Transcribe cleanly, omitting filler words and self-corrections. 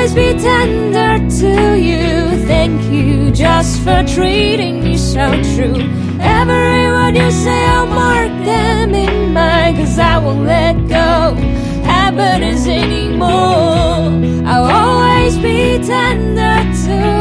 always be tender to you. Thank you just for treating me so true. Every word you say, I'll mark them in mine, 'cause I won't let go happiness anymore. I'll always be tender to